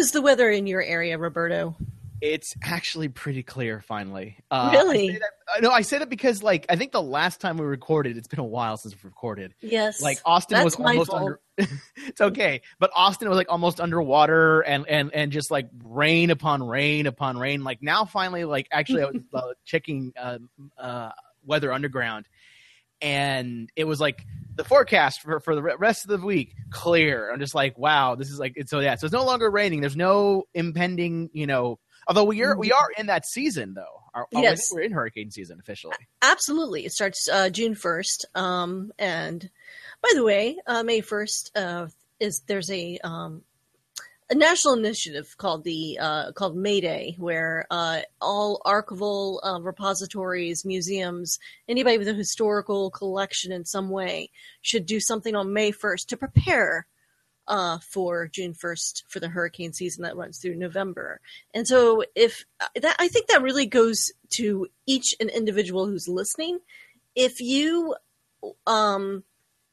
is the weather in your area, Roberto? It's actually pretty clear, finally. Really? I say that because, like, I think the last time we recorded, it's been a while since we've recorded. Yes. Like, Austin was almost under. It's okay, but Austin was like almost underwater, and just like rain upon rain upon rain. Like now, finally, like actually, I was checking Weather Underground, and it was like the forecast for the rest of the week clear. I'm just like, wow, this is like it's so it's no longer raining. There's no impending, Although we are in that season, though. Yes. We're in hurricane season officially. Absolutely. It starts June 1st. And by the way, May 1st there's a national initiative called May Day, where all archival repositories, museums, anybody with a historical collection in some way should do something on May 1st to prepare for June 1st for the hurricane season that runs through November. And so I think that really goes to each an individual who's listening. If you don't,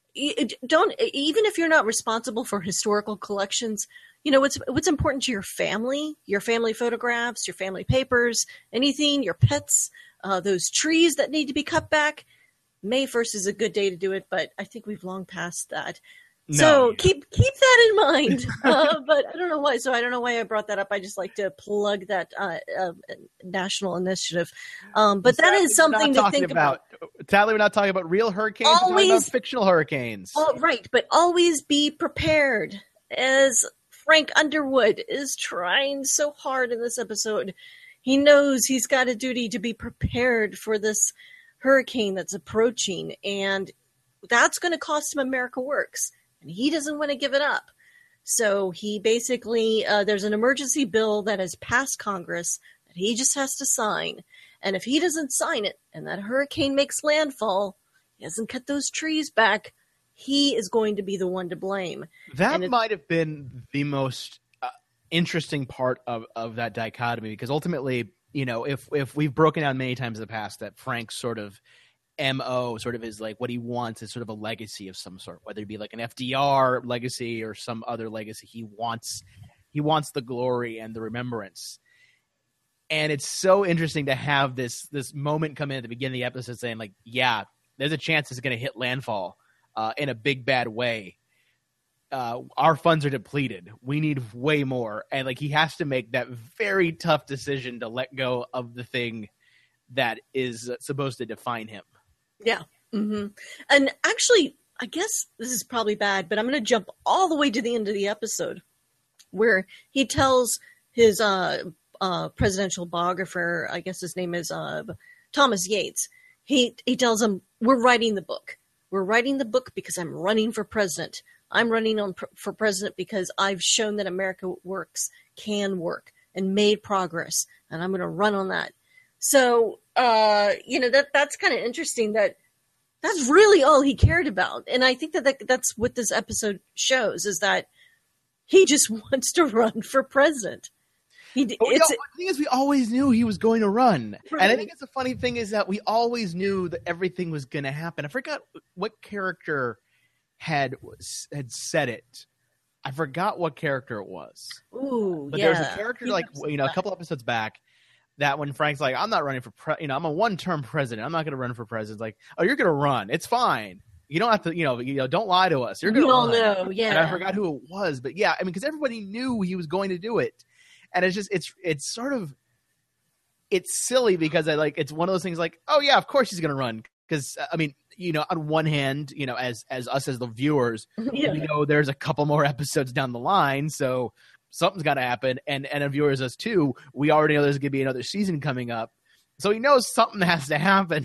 even if you're not responsible for historical collections, what's important to your family photographs, your family papers, anything, your pets, those trees that need to be cut back. May 1st is a good day to do it, but I think we've long passed that. So keep that in mind, but I don't know why. So I don't know why I brought that up. I just like to plug that national initiative. But that is something to think about. Sadly, we're not talking about real hurricanes. We're talking about fictional hurricanes. Right, but always be prepared. As Frank Underwood is trying so hard in this episode, he knows he's got a duty to be prepared for this hurricane that's approaching, and that's going to cost him America Works. And he doesn't want to give it up. So he basically, there's an emergency bill that has passed Congress that he just has to sign. And if he doesn't sign it and that hurricane makes landfall, he doesn't cut those trees back, he is going to be the one to blame. That might have been the most interesting part of that dichotomy, because ultimately, if we've broken down many times in the past that Frank's sort of MO sort of is like what he wants is sort of a legacy of some sort, whether it be like an FDR legacy or some other legacy. He wants the glory and the remembrance. And it's so interesting to have this moment come in at the beginning of the episode saying like, yeah, there's a chance it's going to hit landfall in a big bad way. Our funds are depleted. We need way more. And like he has to make that very tough decision to let go of the thing that is supposed to define him. Yeah. Mm-hmm. And actually, I guess this is probably bad, but I'm going to jump all the way to the end of the episode where he tells his presidential biographer, I guess his name is Thomas Yates. He tells him, we're writing the book. We're writing the book because I'm running for president. I'm running for president because I've shown that America Works can work and made progress, and I'm going to run on that. So, that's kind of interesting that's really all he cared about. And I think that's what this episode shows, is that he just wants to run for president. The thing is, we always knew he was going to run. Right. And I think it's the funny thing is that we always knew that everything was going to happen. I forgot what character had said it. I forgot what character it was. Ooh, but there was a character a couple episodes back that when Frank's like, I'm not running for I'm a one-term president. I'm not going to run for president. It's like, oh, you're going to run. It's fine. You don't have to, don't lie to us. You're going to run. We all know, yeah. And I forgot who it was, but yeah, I mean, because everybody knew he was going to do it. And it's just, it's sort of, it's silly because it's one of those things like, oh yeah, of course he's going to run. Because, I mean, on one hand, as us as the viewers, we know there's a couple more episodes down the line, so something's got to happen. And the viewers, us too, we already know there's going to be another season coming up. So he knows something has to happen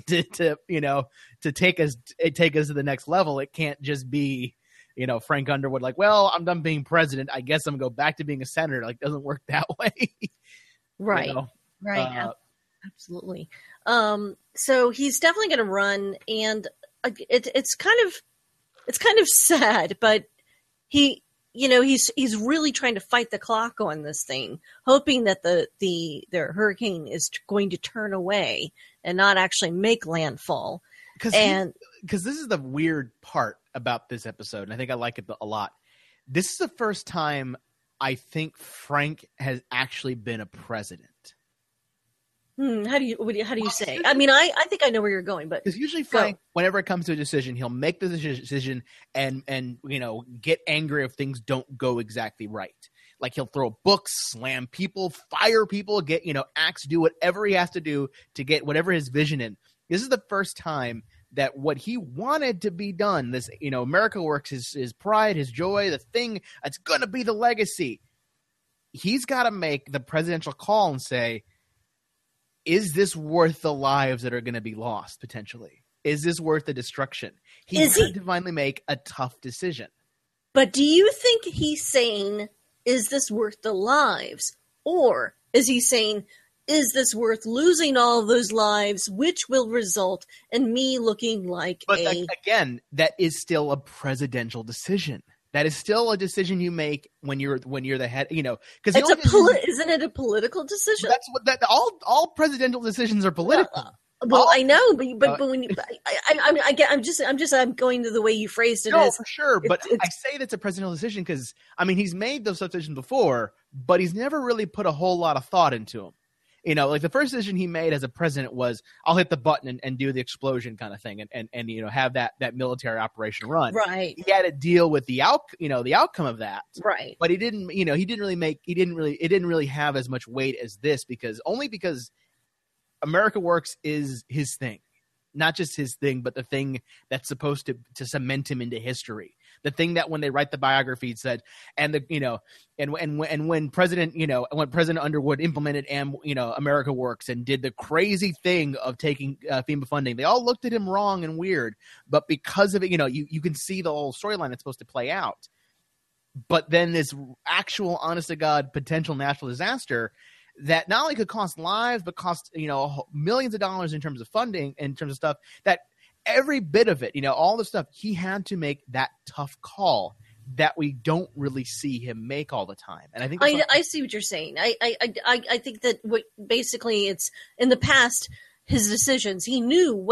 to take us to the next level. It can't just be, Frank Underwood like, well, I'm done being president. I guess I'm going to go back to being a senator. Like, it doesn't work that way. Right. Right. Absolutely. So he's definitely going to run, and it's kind of sad, but he's really trying to fight the clock on this thing, hoping that the hurricane is going to turn away and not actually make landfall. Because this is the weird part about this episode, and I think I like it a lot. This is the first time I think Frank has actually been a president. How do you say? I mean, I think I know where you're going, but because usually Frank, whenever it comes to a decision, he'll make the decision and get angry if things don't go exactly right. Like he'll throw books, slam people, fire people, get axe, do whatever he has to do to get whatever his vision in. This is the first time that what he wanted to be done, this America Works, his pride, his joy, the thing that's going to be the legacy. He's got to make the presidential call and say, is this worth the lives that are going to be lost potentially? Is this worth the destruction? He had to finally make a tough decision. But do you think he's saying, is this worth the lives? Or is he saying, is this worth losing all of those lives, which will result in me looking like again, that is still a presidential decision. That is still a decision you make when you're the head, because isn't it a political decision? That's what all presidential decisions are political. Well, I know, but when you, I'm going to the way you phrased it. No, for sure. But I say that's a presidential decision because he's made those decisions before, but he's never really put a whole lot of thought into them. Like the first decision he made as a president was, I'll hit the button and do the explosion kind of thing, and have that military operation run. Right. He had to deal with the outcome of that. Right. But it didn't really have as much weight as this because America Works is his thing. Not just his thing, but the thing that's supposed to cement him into history. The thing that when they write the biography said, and when President Underwood implemented America Works and did the crazy thing of taking FEMA funding, they all looked at him wrong and weird. But because of it, you can see the whole storyline that's supposed to play out. But then this actual, honest to God, potential natural disaster that not only could cost lives, but cost millions of dollars in terms of funding, in terms of stuff that every bit of it, all the stuff, he had to make that tough call that we don't really see him make all the time. And I think I see what you're saying. I think that basically it's in the past, his decisions, he knew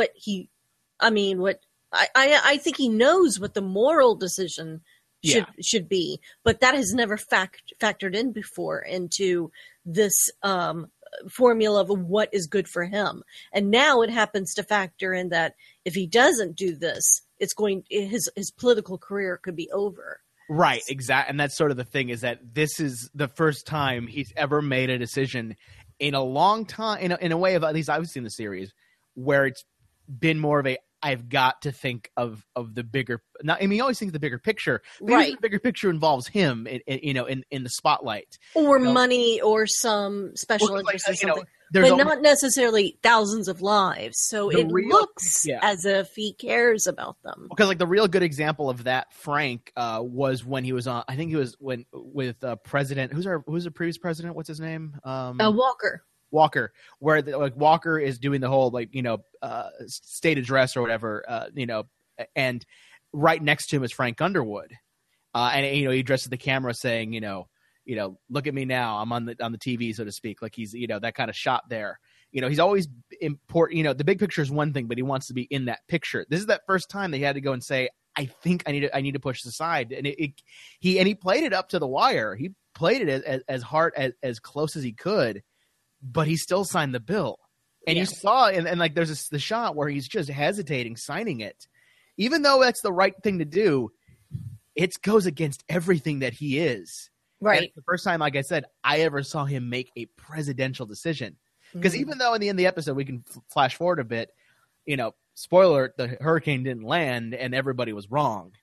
I think he knows what the moral decision should be, but that has never factored in before into this formula of what is good for him. And now it happens to factor in that if he doesn't do this, his political career could be over. Right, exactly. And that's sort of the thing, is that this is the first time he's ever made a decision in a long time, in a way of, at least I've seen the series, where it's been more of a, I've got to think of the bigger. He always thinks of the bigger picture. But right. The bigger picture involves him, in the spotlight, or money, or some special interest, or something. But not necessarily thousands of lives. So it looks as if he cares about them. Because the real good example of that, Frank, was when he was on. I think he was with President. Who's the previous president? What's his name? Walker, where Walker is doing the whole state address or whatever, and right next to him is Frank Underwood, and he addresses the camera saying, look at me now, I'm on the TV, so to speak, like he's that kind of shot there. He's always important. The big picture is one thing, but he wants to be in that picture. This is that first time they had to go and say, I think I need to push this aside, and he played it up to the wire. He played it as hard as close as he could. But he still signed the bill. And you saw, and there's the shot where he's just hesitating, signing it. Even though that's the right thing to do, it goes against everything that he is. Right. And the first time, like I said, I ever saw him make a presidential decision. Because even though in the end of the episode, we can flash forward a bit, spoiler alert, the hurricane didn't land and everybody was wrong.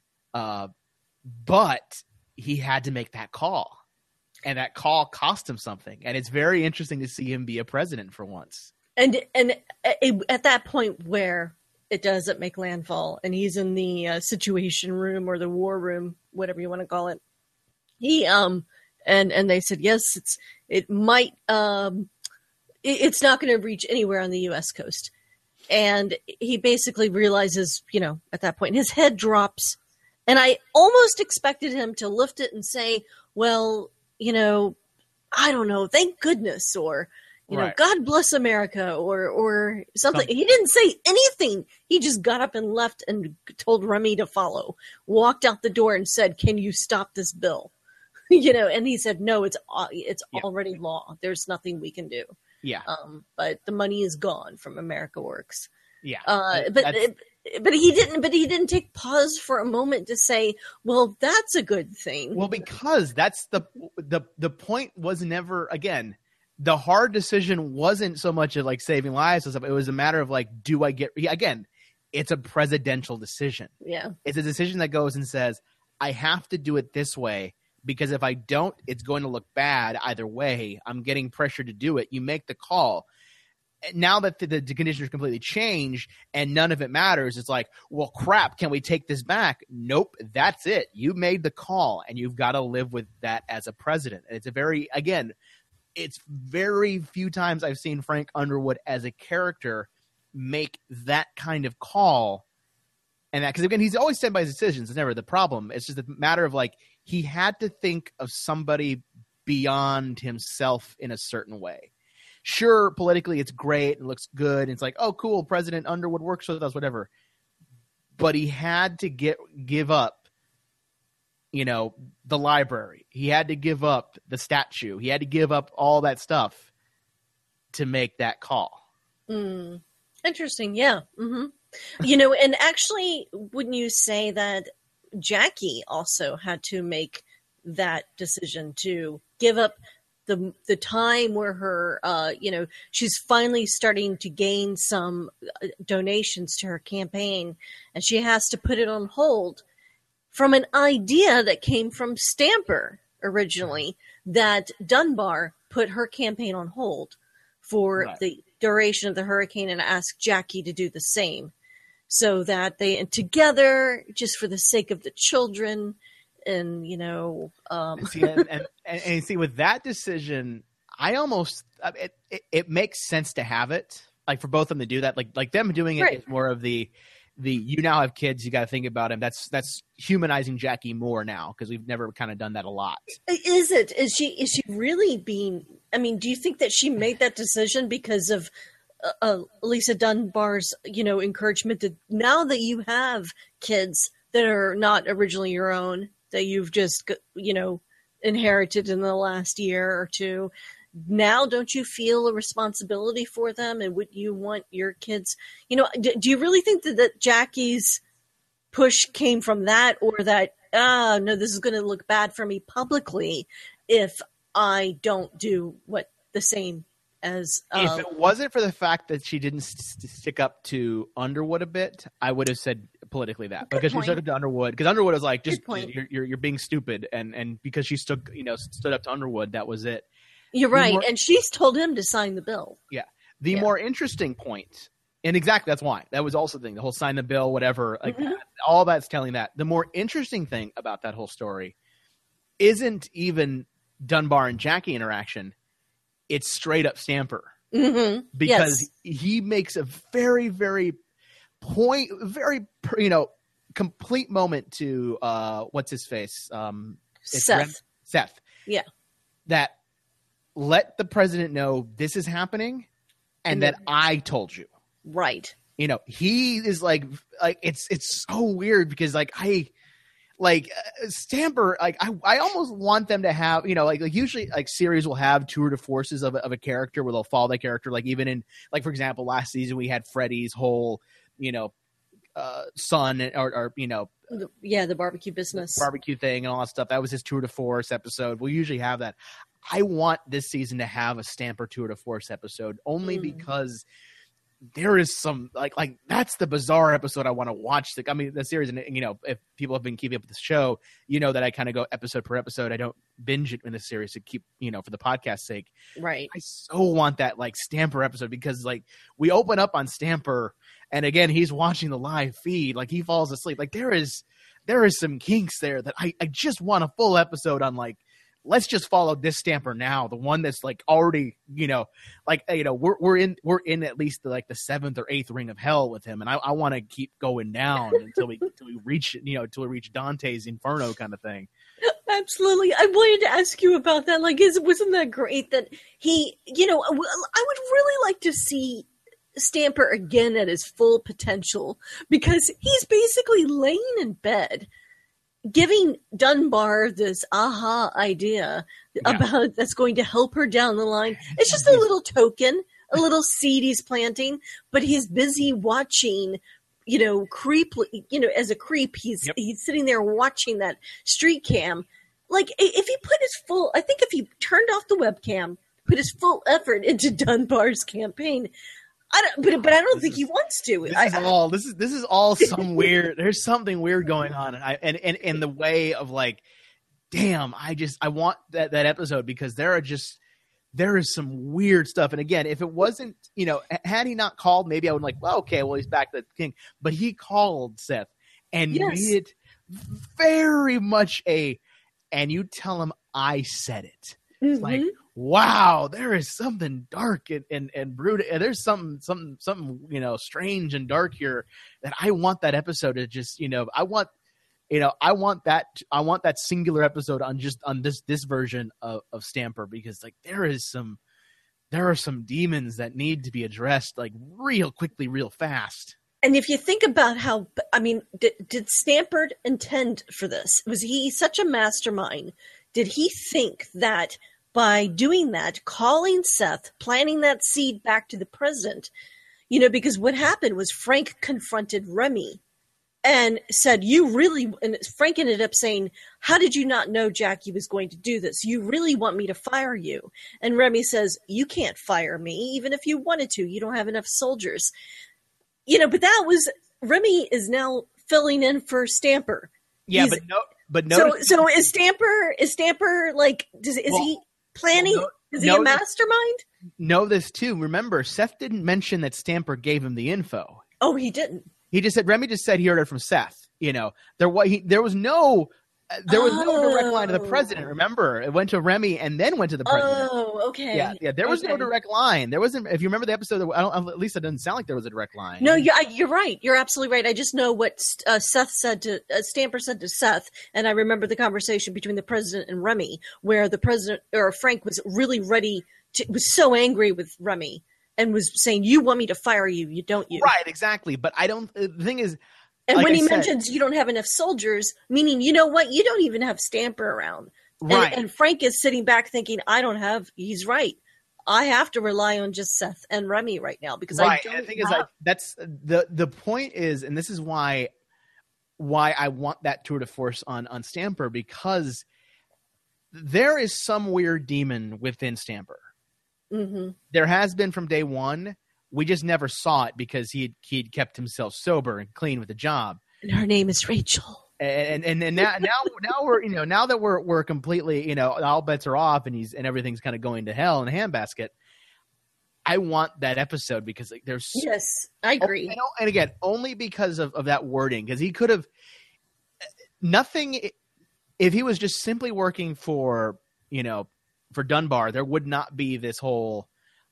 But he had to make that call. And that call cost him something. And it's very interesting to see him be a president for once. And at that point where it doesn't make landfall and he's in the situation room or the war room, whatever you want to call it, he and they said, yes, it's not going to reach anywhere on the U.S. coast. And he basically realizes, at that point, his head drops. And I almost expected him to lift it and say, well, I don't know, thank goodness, or, right. God bless America, or something. He didn't say anything. He just got up and left and told Remy to follow, walked out the door and said, can you stop this bill? And he said, no, it's Yeah. already law. There's nothing we can do. Yeah. But the money is gone from America Works. Yeah. But he didn't take pause for a moment to say, well, that's a good thing. Well, because that's the point was never, again, the hard decision wasn't so much of like saving lives and stuff. It was a matter of like, again, it's a presidential decision. Yeah. It's a decision that goes and says, I have to do it this way because if I don't, it's going to look bad either way. I'm getting pressure to do it. You make the call. Now that the conditions completely changed and none of it matters, it's like, well, crap, can we take this back? Nope, that's it. You made the call, and you've got to live with that as a president. And it's very few times I've seen Frank Underwood as a character make that kind of call. And that, because again, he's always stand by his decisions. It's never the problem. It's just a matter of like, he had to think of somebody beyond himself in a certain way. Sure, politically it's great and looks good. And it's like, oh, cool, President Underwood works with us, whatever. But he had to give up, the library. He had to give up the statue. He had to give up all that stuff to make that call. Interesting, yeah. Mm-hmm. And actually, wouldn't you say that Jackie also had to make that decision to give up the time where her, she's finally starting to gain some donations to her campaign, and she has to put it on hold from an idea that came from Stamper originally, that Dunbar put her campaign on hold for the duration of the hurricane and asked Jackie to do the same, so that they together, just for the sake of the children. And see, with that decision, I almost it makes sense to have it like for both of them to do that. Like them doing it is more of the you now have kids, you got to think about him. That's humanizing Jackie more now because we've never kind of done that a lot. Is it? Is she really being? I mean, do you think that she made that decision because of Lisa Dunbar's encouragement to, now that you have kids that are not originally your own, that you've just, inherited in the last year or two. Now, don't you feel a responsibility for them? And would you want your kids, do you really think that Jackie's push came from that, or that, no, this is going to look bad for me publicly if I don't do the same as. If it wasn't for the fact that she didn't stick up to Underwood a bit, I would have said politically that, because she stuck up to Underwood, because Underwood was like, just you're being stupid, and because she stood up to Underwood, that was it. You're right, and she's told him to sign the bill. Yeah, the more interesting point, and exactly that's why that was also the thing, the whole sign the bill, whatever, like that, all that's telling that. The more interesting thing about that whole story isn't even Dunbar and Jackie interaction. It's straight up Stamper, because he makes a very, very complete moment to what's his face, Seth. Yeah, that let the president know this is happening, and that I told you. Right. He is like it's so weird because Stamper, I almost want them to have, usually series will have tour de forces of a character where they'll follow that character. Like even in, for example, last season we had Freddy's whole, son or the barbecue business, barbecue thing and all that stuff. That was his tour de force episode. We'll usually have that. I want this season to have a Stamper tour de force episode only because there is some that's the bizarre episode I want to watch. The series, and if people have been keeping up with the show, that I kind of go episode per episode. I don't binge it in the series to keep, for the podcast's sake. Right. I so want that Stamper episode because we open up on Stamper, and again he's watching the live feed, he falls asleep. There is some kinks there that I just want a full episode on. Let's just follow this Stamper now, the one that's already, we're in at least the seventh or eighth ring of hell with him, and I want to keep going down until we reach Dante's Inferno kind of thing. Absolutely, I wanted to ask you about that. Wasn't that great that he, I would really like to see Stamper again at his full potential, because he's basically laying in bed giving Dunbar this aha idea about that's going to help her down the line. It's just a little token, a little seed he's planting, but he's busy watching, creep, as a creep, he's sitting there watching that street cam. Like, if he put I think if he turned off the webcam, put his full effort into Dunbar's campaign, but I don't think he wants to. This is all some weird. There's something weird going on, and in the way of like, damn, I want that episode because there is some weird stuff. And again, if it wasn't, had he not called, maybe I would like, well, okay, well he's back to the king. But he called Seth and made it very much and you tell him I said it. It's like, wow, there is something dark and brooding. There's something strange and dark here that I want that episode to just, I want that singular episode on this version of Stamper, because like there are some demons that need to be addressed like real quickly, real fast. And if you think about did Stamper intend for this? Was he such a mastermind? Did he think that by doing that, calling Seth, planting that seed back to the president, because what happened was Frank confronted Remy and said, and Frank ended up saying, how did you not know Jackie was going to do this? You really want me to fire you? And Remy says, you can't fire me, even if you wanted to. You don't have enough soldiers. But that was, Remy is now filling in for Stamper. Yeah, but no. So is Stamper like, is he planning? Is he a mastermind? Know this too. Remember, Seth didn't mention that Stamper gave him the info. Oh, he didn't. He just said, Remy just said he heard it from Seth. There was no direct line to the president. Remember, it went to Remy and then went to the president. Oh, okay. Yeah. There was no direct line. There wasn't. If you remember the episode, at least it doesn't sound like there was a direct line. No, you're right. You're absolutely right. I just know what Stamper said to Seth, and I remember the conversation between the president and Remy, where the president or Frank was really was so angry with Remy. And was saying, you want me to fire you, you don't you? Right, exactly. But the thing is... And like when he mentions you don't have enough soldiers, meaning, you know what? You don't even have Stamper around. Right. And Frank is sitting back thinking, he's right. I have to rely on just Seth and Remy right now because I don't. And the thing is, that's the point is, and this is why I want that tour de force on Stamper, because there is some weird demon within Stamper. Mm-hmm. There has been from day one. We just never saw it because he'd kept himself sober and clean with the job. And her name is Rachel. And now we're now that we're completely all bets are off and everything's kind of going to hell in a handbasket. I want that episode because there's I agree. And again, only because of that wording, because he could have nothing if he was just simply working for Dunbar, there would not be this whole,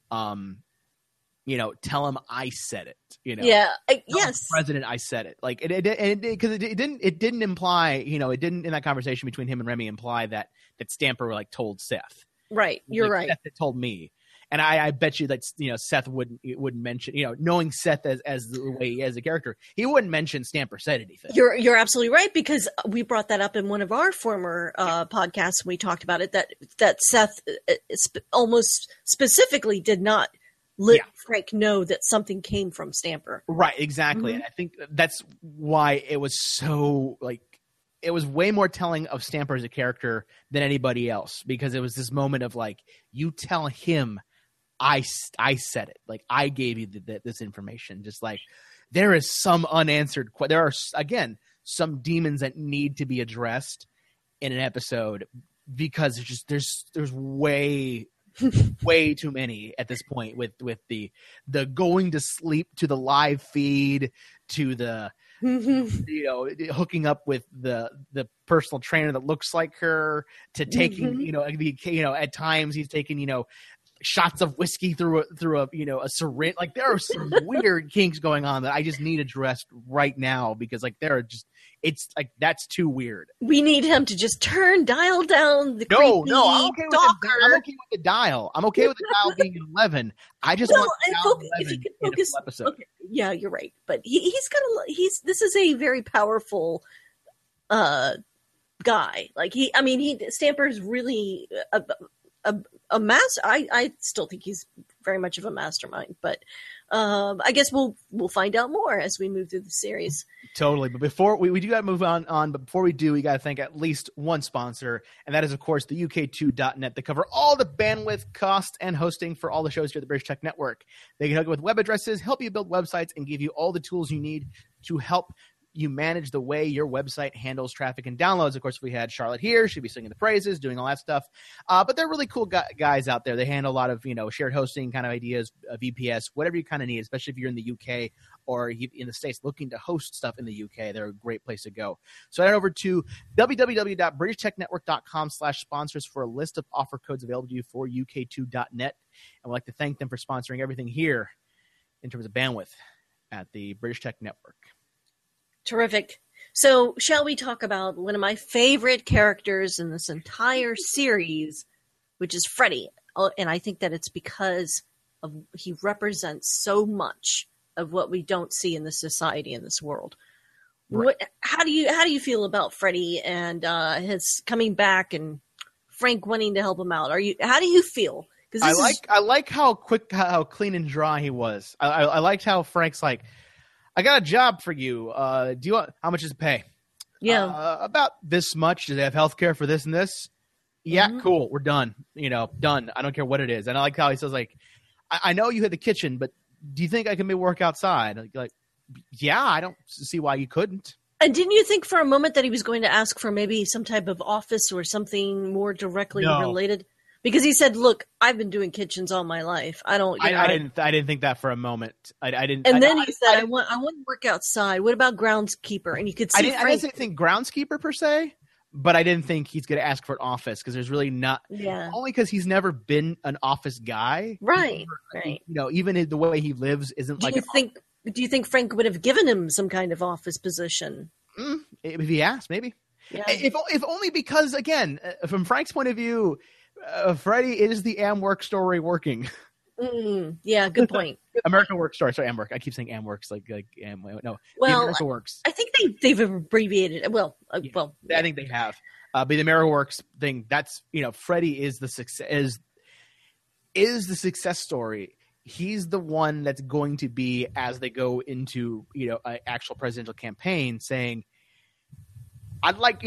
tell him I said it. Yes, President, I said it. Like because it didn't imply, it didn't in that conversation between him and Remy imply that Stamper like told Seth. Right, you're right. Seth told me, and I bet you that Seth wouldn't mention, knowing Seth as the way he is a character, he wouldn't mention Stamper said anything. You're absolutely right, because we brought that up in one of our former podcasts when we talked about it, that Seth almost specifically did not let Frank know that something came from Stamper. Right, exactly. Mm-hmm. And I think that's why it was so it was way more telling of Stamper as a character than anybody else, because it was this moment of like, you tell him I said it. Like, I gave you this information. Just like there is some unanswered there are, again, some demons that need to be addressed in an episode, because it's just there's way too many at this point with the going to sleep to the live feed to the hooking up with the personal trainer that looks like her to taking at times he's taking shots of whiskey through a syringe. Like, there are some weird kinks going on that I just need addressed right now, because like it's like that's too weird. We need him to just dial down the creepy I'm okay stalker. I'm okay with the dial. I'm okay with the dial being an 11. I just want the dial 11 in a full episode. Okay. Yeah, you're right. But this is a very powerful guy. Like Stamper's really a master. I still think he's very much of a mastermind, but I guess we'll find out more as we move through the series. Totally. But before we do got to move on, but before we do, we got to thank at least one sponsor, and that is, of course, the UK2.net. They cover all the bandwidth, cost, and hosting for all the shows here at the British Tech Network. They can help you with web addresses, help you build websites, and give you all the tools you need to help you manage the way your website handles traffic and downloads. Of course, if we had Charlotte here, she'd be singing the praises, doing all that stuff. But they're really cool guys out there. They handle a lot of, shared hosting kind of ideas, VPS, whatever you kind of need, especially if you're in the UK or in the States looking to host stuff in the UK. They're a great place to go. So head over to www.britishtechnetwork.com/sponsors for a list of offer codes available to you for UK2.net. And we'd like to thank them for sponsoring everything here in terms of bandwidth at the British Tech Network. Terrific. So shall we talk about one of my favorite characters in this entire series, which is Freddy? And I think that it's because he represents so much of what we don't see in the society in this world. Right. How do you feel about Freddy and his coming back and Frank wanting to help him out? How do you feel? I like how how clean and dry he was. I liked how Frank's like, I got a job for you. Do you want, how much does it pay? Yeah. About this much. Do they have health care for this and this? Yeah, Mm-hmm. cool. We're done. Done. I don't care what it is. And I like how he says, like, I know you had the kitchen, but do you think I can maybe work outside? Like, yeah, I don't see why you couldn't. And didn't you think for a moment that he was going to ask for maybe some type of office or something more directly related? Because he said, "Look, I've been doing kitchens all my life. I don't." I didn't think that for a moment. I didn't. And then he said, "I want to work outside. What about groundskeeper?" And you could see. I didn't think groundskeeper per se, but I didn't think he's going to ask for an office because there's really not. Yeah. Only because he's never been an office guy. Right. Even the way he lives isn't like. Do you think Frank would have given him some kind of office position? If he asked, maybe. Yeah. If only because, again, from Frank's point of view, Freddy is the AmWork story working. Yeah, good point. American Work Story. Sorry, AmWork. I keep saying AmWorks like no. Well, America Works. I think they've abbreviated it. Well, I think they have. But the America Works thing, that's Freddy is the success is the success story. He's the one that's going to be, as they go into an actual presidential campaign, saying, "I'd like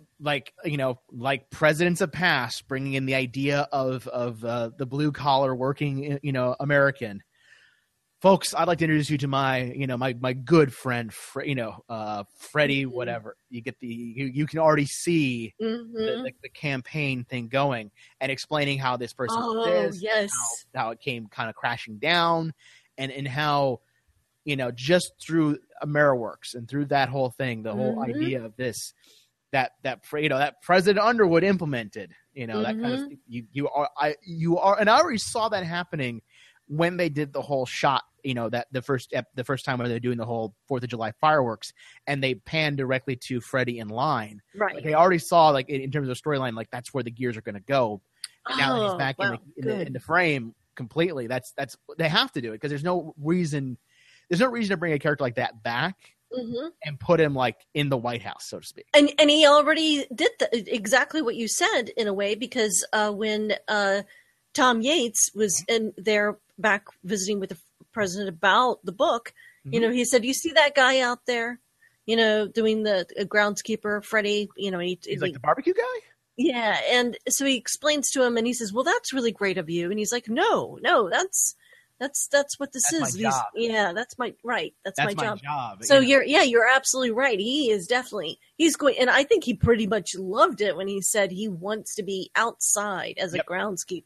like presidents of past, bringing in the idea of the blue collar working American folks. I'd like to introduce you to my my good friend Freddie, whatever." You get you can already see the campaign thing going and explaining how this person is, yes, how it came kind of crashing down, and how just through AmeriWorks and through that whole thing, the whole idea of this. That President Underwood implemented, that kind of thing. You are, and I already saw that happening when they did the whole shot, that the first time when they're doing the whole 4th of July fireworks, and they pan directly to Freddy in line. Right. Like, they already saw, like, in terms of storyline, like that's where the gears are going to go. And now that he's back in the frame completely. That's they have to do it because there's no reason to bring a character like that back. And put him like in the White House, so to speak. And he already did exactly what you said in a way, because when Tom Yates was there back visiting with the president about the book, he said, "You see that guy out there, doing the groundskeeper, Freddy, he's like the barbecue guy." Yeah, and so he explains to him, and he says, "Well, that's really great of you." And he's like, "No, that's what this is. That's my job. So you're absolutely right. He is he's going, and I think he pretty much loved it when he said he wants to be outside as a groundskeeper.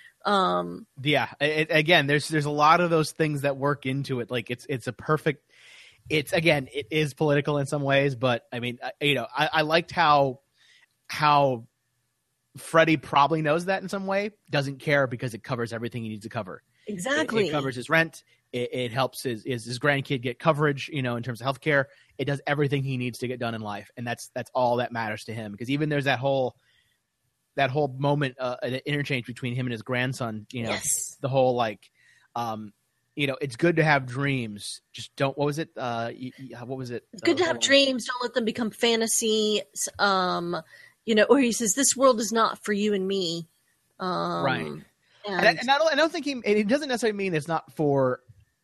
Again, there's a lot of those things that work into it. Like it's a perfect. It is political in some ways, but I mean, I liked how Freddy probably knows that in some way, doesn't care because it covers everything he needs to cover. Exactly. It covers his rent. It helps his grandkid get coverage, in terms of healthcare. It does everything he needs to get done in life. And that's all that matters to him. Because even there's that whole moment, an interchange between him and his grandson, yes. The whole it's good to have dreams. Just don't. What was it? What was it? It's good to have dreams. Don't let them become fantasy. Or he says, this world is not for you and me. Right. And I don't think it doesn't necessarily mean it's not for.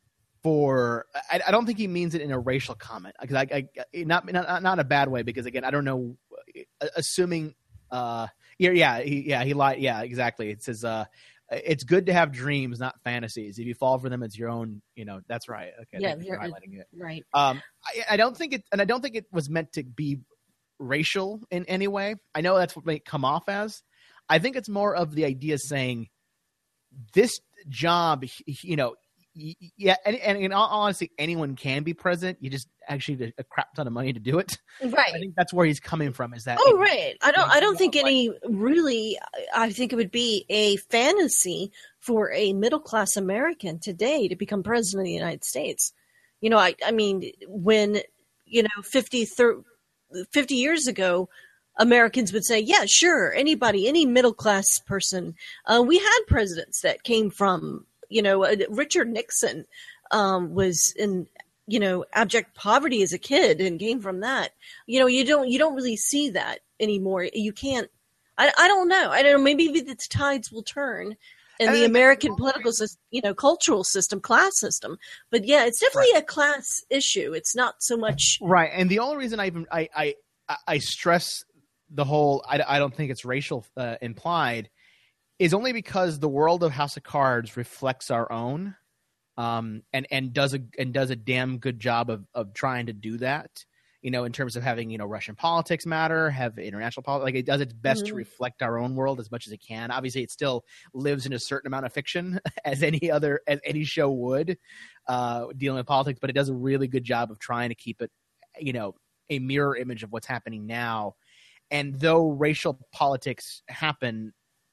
I don't think he means it in a racial comment, because not in a bad way, because again, I don't know. Assuming, he lied. Yeah, exactly. It says, it's good to have dreams, not fantasies. If you fall for them, it's your own. That's right. Okay. Yeah, you're highlighting it. Right. I don't think it was meant to be racial in any way. I know that's what it may come off as. I think it's more of the idea saying this job, yeah, and in all honesty, anyone can be president. You just actually need a crap ton of money to do it. Right. I think that's where he's coming from. Is that? Oh, right. I don't think really. I think it would be a fantasy for a middle class American today to become president of the United States. I mean, when 50 years ago, Americans would say, yeah, sure, anybody, any middle class person. We had presidents that came from. Richard Nixon was in, abject poverty as a kid and came from that. You don't really see that anymore. You can't. I don't know. I don't know. Maybe the tides will turn in the American political system, cultural system, class system. But yeah, it's definitely a class issue. It's not so much right. And the only reason I stress the whole I don't think it's racial implied. Is only because the world of House of Cards reflects our own, and does a damn good job of trying to do that. In terms of having Russian politics matter, have international politics. Like, it does its best to reflect our own world as much as it can. Obviously, it still lives in a certain amount of fiction, as any show would, dealing with politics. But it does a really good job of trying to keep it, a mirror image of what's happening now. And though racial politics happen.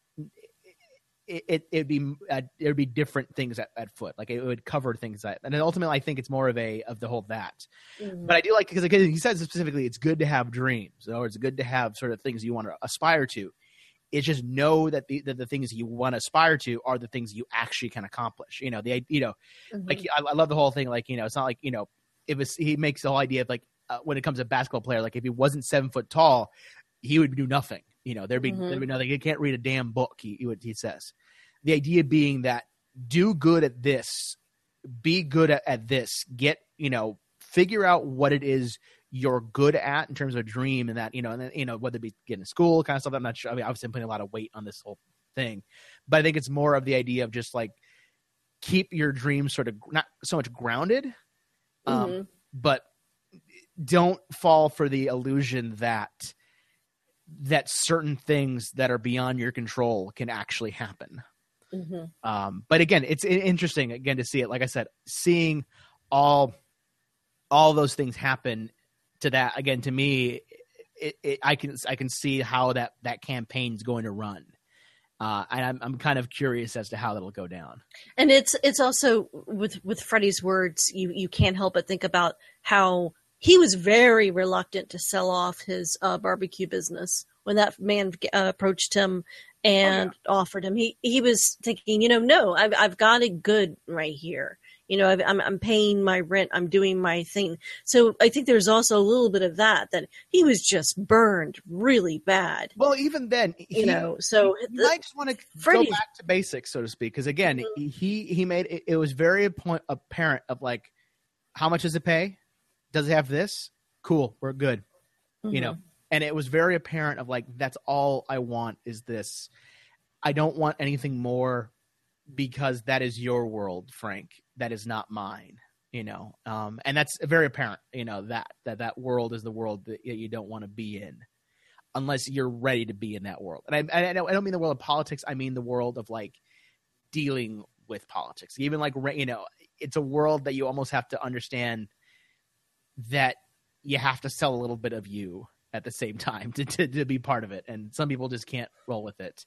It'd be different things at foot. Like, it would cover things and then ultimately I think it's more of the whole that. But I do like, because he says specifically it's good to have dreams, or it's good to have sort of things you want to aspire to. It's just know that the things you want to aspire to are the things you actually can accomplish. Like, I love the whole thing. Like, it's not like, he makes the whole idea of like, when it comes to a basketball player, like if he wasn't 7 foot tall, he would do nothing. There'd be nothing. He can't read a damn book. He says. The idea being that do good at this, be good at this, figure out what it is you're good at in terms of a dream, and that, whether it be getting to school kind of stuff. I'm not sure. I mean, obviously I'm putting a lot of weight on this whole thing, but I think it's more of the idea of just like keep your dreams sort of not so much grounded, but don't fall for the illusion that certain things that are beyond your control can actually happen. But again, it's interesting again to see it. Like I said, seeing all those things happen to that again, to me, I can see how that campaign's going to run. And I'm kind of curious as to how that'll go down. And it's also with Freddie's words, you can't help but think about how he was very reluctant to sell off his barbecue business when that man approached him and offered him. He was thinking, no, I've got it good right here. I'm paying my rent. I'm doing my thing. So I think there's also a little bit of that he was just burned really bad. Well, even then, he might just want to go back to basics, so to speak. Because again, he made it was very apparent of like, how much does it pay? Does it have this? Cool. We're good. And it was very apparent of like, that's all I want is this. I don't want anything more, because that is your world, Frank. That is not mine, and that's very apparent, that world is the world that you don't want to be in unless you're ready to be in that world. And I don't mean the world of politics. I mean the world of like dealing with politics. Even like, it's a world that you almost have to understand that you have to sell a little bit of you at the same time to be part of it. And some people just can't roll with it.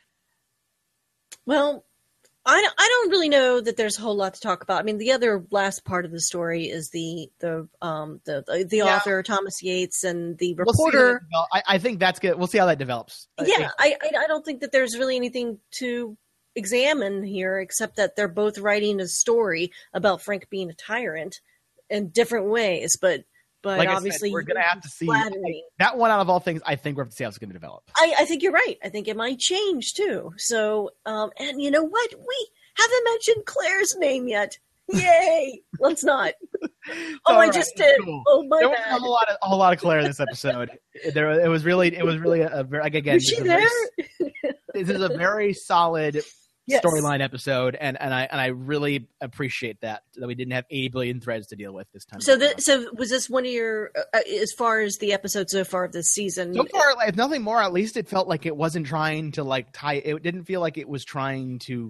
Well, I don't really know that there's a whole lot to talk about. I mean, the other last part of the story is the author Thomas Yates and the reporter. I think that's good. We'll see how that develops. Yeah, I don't think that there's really anything to examine here, except that they're both writing a story about Frank being a tyrant in different ways. But like obviously, I said, we're going to have to see flattering. that one out of all things. I think we're going to see how it's going to develop. I think you're right. I think it might change too. So, and you know what? We haven't mentioned Claire's name yet. Yay! Let's not. I just did. Cool. Oh my there bad. wasn't a whole lot of Claire in this episode. It was really a very, like, again. Was she there? This is a very solid Yes. storyline episode, and I really appreciate that we didn't have 80 billion threads to deal with this time. So was this one of your, as far as the episodes so far of this season? So far, if nothing more, at least it felt like it wasn't trying to like tie. It didn't feel like it was trying to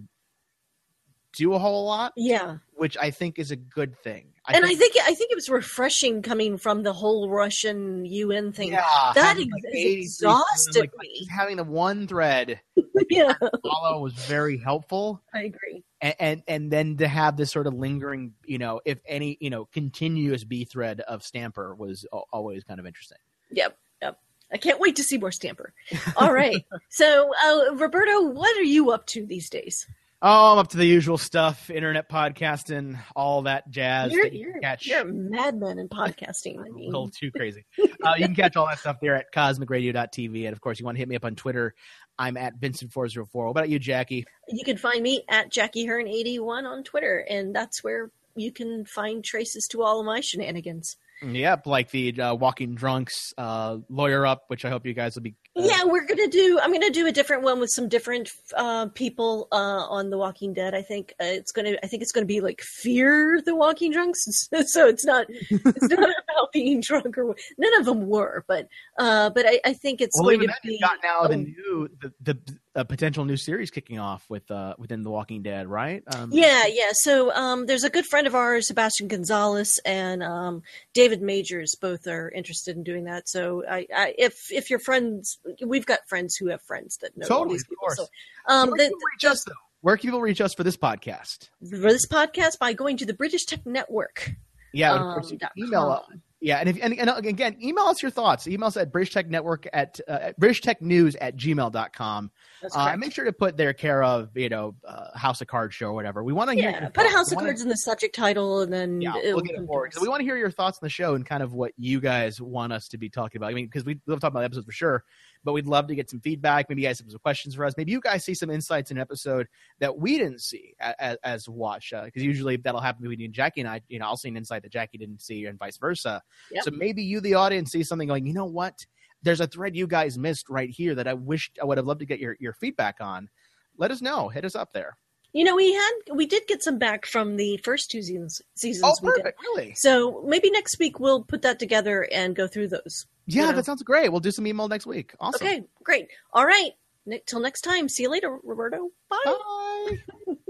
do a whole lot. Yeah, which I think is a good thing. I think it was refreshing coming from the whole Russian UN thing. Yeah, that like exhausted me. Having the one thread Yeah, follow was very helpful. I agree. And then to have this sort of lingering, if any, continuous B thread of Stamper was always kind of interesting. Yep. I can't wait to see more Stamper. All right. So, Roberto, what are you up to these days? Oh, I'm up to the usual stuff, internet podcasting, all that jazz. You're a madman in podcasting. I mean. A little too crazy. You can catch all that stuff there at cosmicradio.tv. And, of course, you want to hit me up on Twitter. I'm at Vincent404. What about you, Jackie? You can find me at JackieHearn81 on Twitter, and that's where you can find traces to all of my shenanigans. Yep, like the Walking Drunks Lawyer Up, which I hope you guys will be. Yeah, I'm going to do a different one with some different people on The Walking Dead. I think it's going to be like Fear the Walking Drunks. So it's not about being drunk or none of them were, but I think it's going to be. You've got now the potential new series kicking off within The Walking Dead, right? Yeah. So there's a good friend of ours, Sebastian Gonzalez, and David Majors. Both are interested in doing that. So if your friends, we've got friends who have friends that know all these people. So, where can people reach us for this podcast? For this podcast, by going to the British Tech Network. Yeah, of course, you can email us. Yeah, and again, email us your thoughts. Email us at British Tech Network at BritishTechNews@gmail.com. And make sure to put their care of, House of Cards show or whatever. We want to hear. Yeah, put a House of Cards in the subject title, and then we'll get it forward. So we want to hear your thoughts on the show and kind of what you guys want us to be talking about. I mean, because we love talking about episodes for sure, but we'd love to get some feedback. Maybe you guys have some questions for us. Maybe you guys see some insights in an episode that we didn't see as watch. Because usually that'll happen between Jackie and I. I'll see an insight that Jackie didn't see, and vice versa. Yep. So maybe you, the audience, see something going, you know what? There's a thread you guys missed right here that I would have loved to get your feedback on. Let us know. Hit us up there. We did get some back from the first two seasons. Oh, perfect! Really? So maybe next week we'll put that together and go through those. Yeah, that sounds great. We'll do some email next week. Awesome. Okay, great. All right. Till next time. See you later, Roberto. Bye. Bye.